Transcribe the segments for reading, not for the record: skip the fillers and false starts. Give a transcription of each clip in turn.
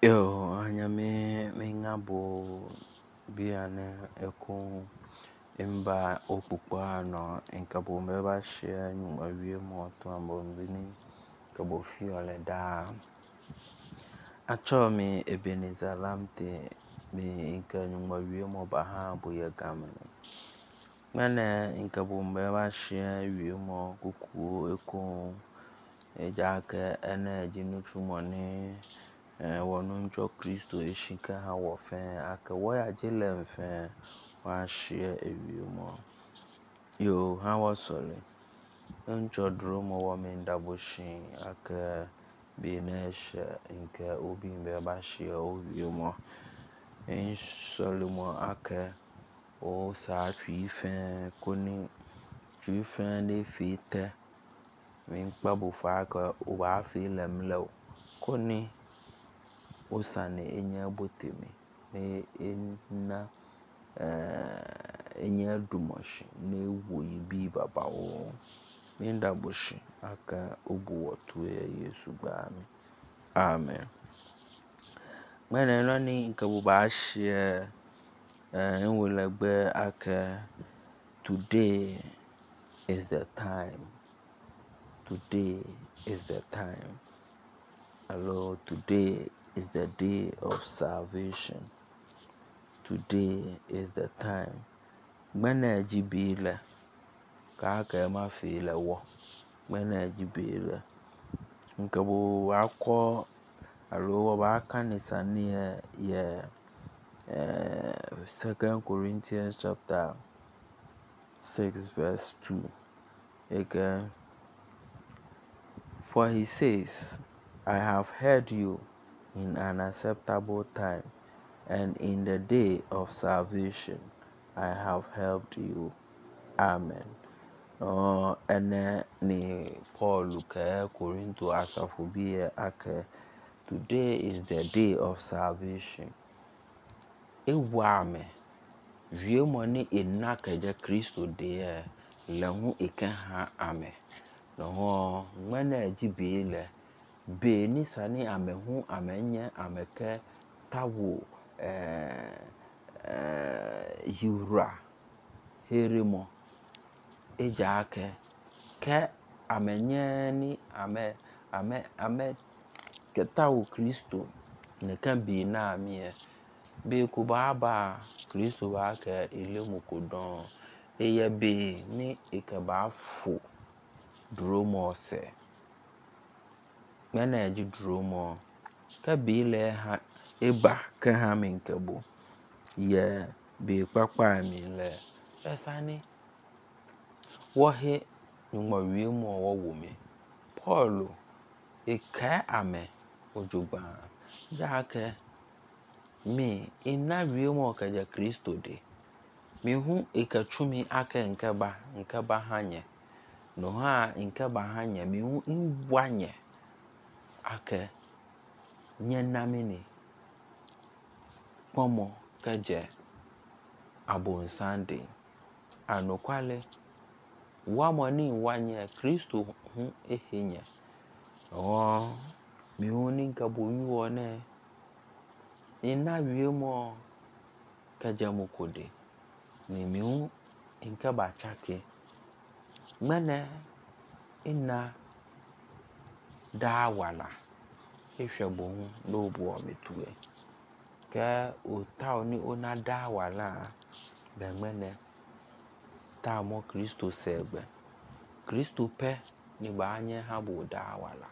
Yo, anyame mengabo biane eko imba okpukpa no nkabo mbeba share nyuma wie mo to ambo mbini kabo fiole da acho mi Ebenezer Lamte mi nka nyuma wie mo baha boye gamne mane nkabo mbeba share wie mo kuku eko ejake ene jinutrumone wonunjo Kristo eshika ha wofen aka waya jele mfen wa share ewiumo yo ha wasole njo dromo wa mendaboshin aka binesh nke obi mbe ba share owiumo en solumo aka o sa twifen koni twifen de fite min kpabu fa aka o ba fi lemlo koni osane enya botemi ne enna enya dumoshi ne woyi bi babawo minda boshi aka obu wotu Yesu gbami amen mene nani nkabu ba share enwelegbe aka today is the time hello today is the day of salvation. Today is the time. Mena jibile ka ma file wo. Mena jibile. Nkabo akọ alo ba kanisa ni ye 2 Corinthians chapter 6 verse 2. Again, for he says, I have heard you in an acceptable time, and in the day of salvation I have helped you. Amen. Ene ni Paul ke Korinto asafobi ake today is the day of salvation. Ewame wiemo ni enaka je Kristo de lehu ha ame. No ngwana jibile be ni sani amehu amenye ameke tawo yura herimo ejake ke amenye ni ame ketawo Kristo ne kan bi na amie be ko ba Kristo ba ke ile mukodon eye be ni ikaba fo dromo se mena eji dromo ka bi le ha eba ka ha menkabo ye be papa mi le esani wo he nmo wie mo wo wo mi Paul e ka ame ojugba ja ke mi ina wie mo ka ja Kristo de mi hu e ka tumi aka nkeba hanye no ha nkeba hanye mi hu nwanye aka nye namini pomo kaje abonsande anokwale wamoni wanye Kristo hu ehenye mi hu ni nkabo yuo ne ina wie mo kaje mukode ni mi hu nkeba chake mene ina dawala ehwebo hu no bo metue ke otao ni ona dawala bemene ta mo Kristo segbe Kristo pe ni banye habo dawala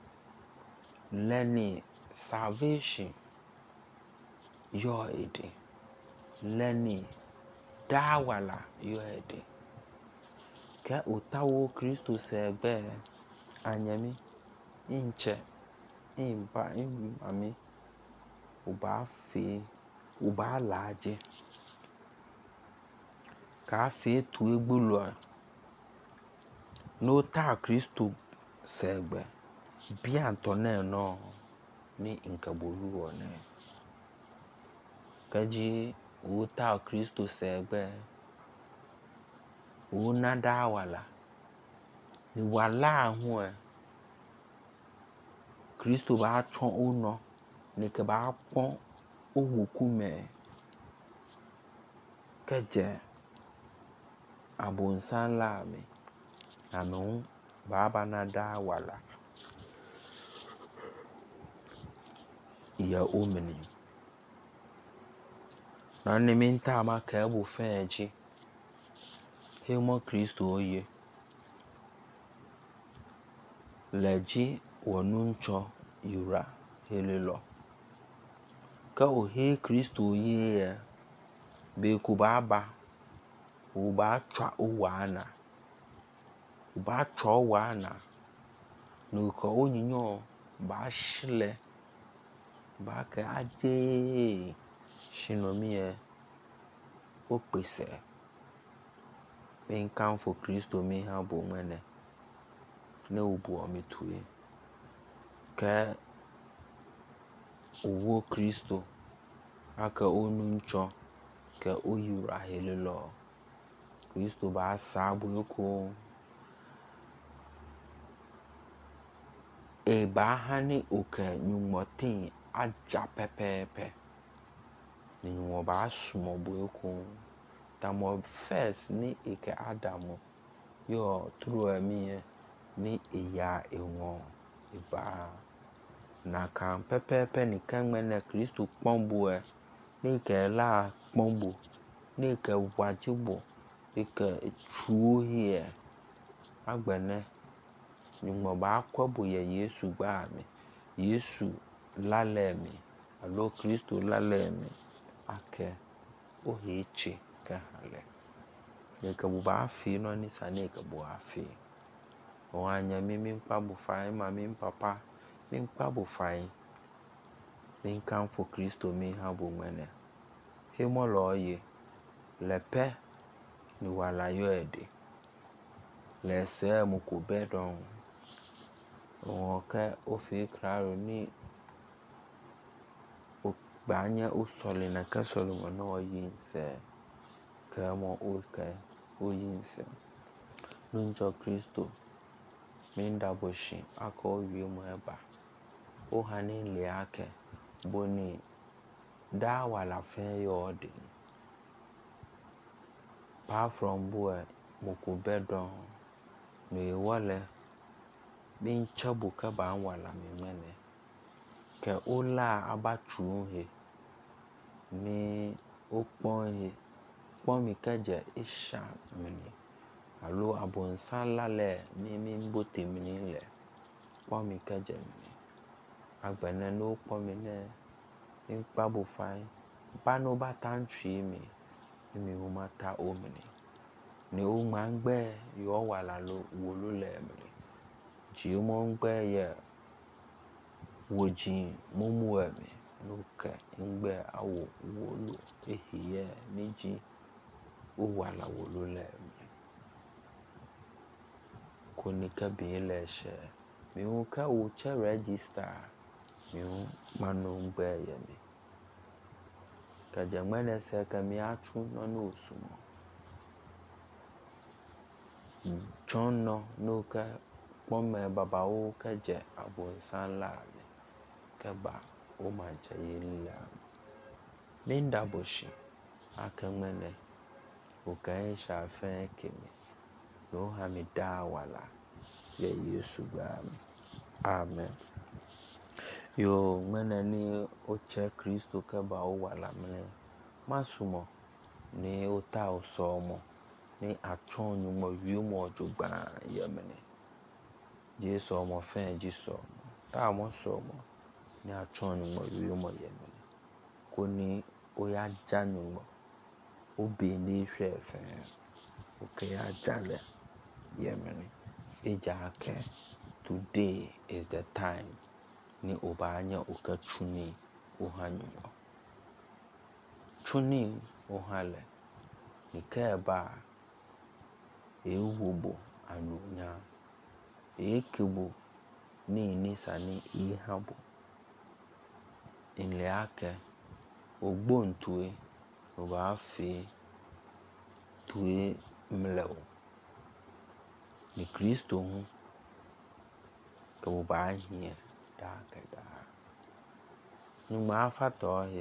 leni salvation yo ede leni dawala yo ede ke otao Kristo segbe anyami inche imba ami uba fe uba laje ka fe tu egbulu no ta Kristo segbe bi antone no ni nkabolu one kaji o ta Kristo segbe o na dawala ni wala hu Kristo ba chon ono ni ke ba kpɔn wo ŋkume ke dze abonsam la me amewo baba na da wala ye omini na ne minta ma ke bu feji hemo Kristo oye leji wonuncho yura helelo ka o he Kristo oye be ku baba o ba twa o wana no ko onyinyo ba shle ba ke aje shinomie o pese ben kan for Kristo mi ha bo mene ne obu omi tuye ke owo Kristo aka onuncho ke oyura helelo Kristo ba sabu ko e ba hani oke nyumotin aja pepepe ni nyumo ba sumo bu ko tamo first ni ike Adamu yo true mi ni iya enwo iba na kan pepepe ni kan mene Kristo kpombu ni ke la kpombu ni ke wajibo ike chuo hie agbene nyumo ba kwabu ye Yesu gba mi Yesu lalemi alo Kristo lalemi ake o heche ka hale ne ke bu ba fi no ni sane ke bu afi o anya mi mpa bu fai ma mi papa mi mpa bu fai mi kan for Kristo mi ha bu mene hemo loye lepe ni wala yo ede lese mu ko bedon o ke o fi kraro ni o gbanye o soli na ka soli mo no yinse ke mo o ke o yinse nunjo Kristo minda boshi aka o wi mo eba o hanin le ake boni da wala fe yo de pa from boy mo ko bedon no e wale bin chabu ka ba wala me mene ke o la abatu he ni o pon he pon mi kaje isha mini alo abonsan lale mi mbote mini le pon mi kaje mini agbene no pon mi ne mi pa bu fai ba no ba tantri mi o mata o mini ni o mangbe yo wala lo wolu le mini ji o mo ngbe ye woji mumu emi no ke ngbe awo wolu ehiye niji o wala wolu le mi koni ka bi le she mi o ka o che register mi o manu ngbe ye mi ka jamane se ka mi atu no no sumo John no ka pome baba o ka je abonsan la mi ka ba o ma je yilla minda boshi aka mene o ka shafe kimi no ha mi da wala ye Yesu gba mi amen yo mene ni o che Kristo ka ba o wala mene masumo ni o ta o so mo ni atron nyumo wi mo jogba ye mene Jesu mo fe jiso ta mo so mo ni atron nyumo wi mo ye mene koni o ya janu o be ni hwefe o ke ya jale ye mene eja ke today is the time ni obanya o ka tuni o hanyo tuni o hale ni ke ba e wubo anunya e kibu ni sani e habo inle ake ogbontue o ba fi tue mleo ni Kristo hu ka o ba hie da ka da Nyuma afatohe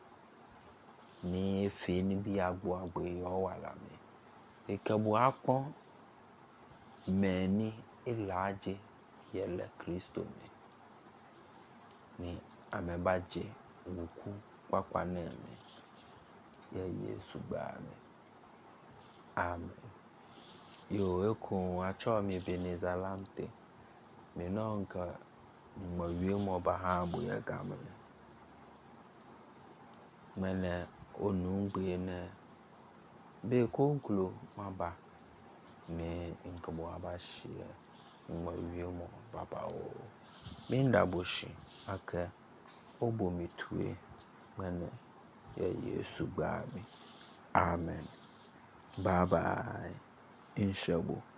ni efe ni bi agbo yo wala me. Ikebu akpon meni ilaje yele Kristo me. Ni amebaje wuku kwakwa neme. Ye Yesu ba me. Amen. Yo ekun acho mi Ebenezer Lamte. Me nonka mwawie mo bahambu ya gamle. Mene onungbe ne be konklo maba ne inkabo abashie mwawie mo baba o. Minda boshi ake obo mitue mene ya Yesu ba me. Amen. Bye bye. Inshabo.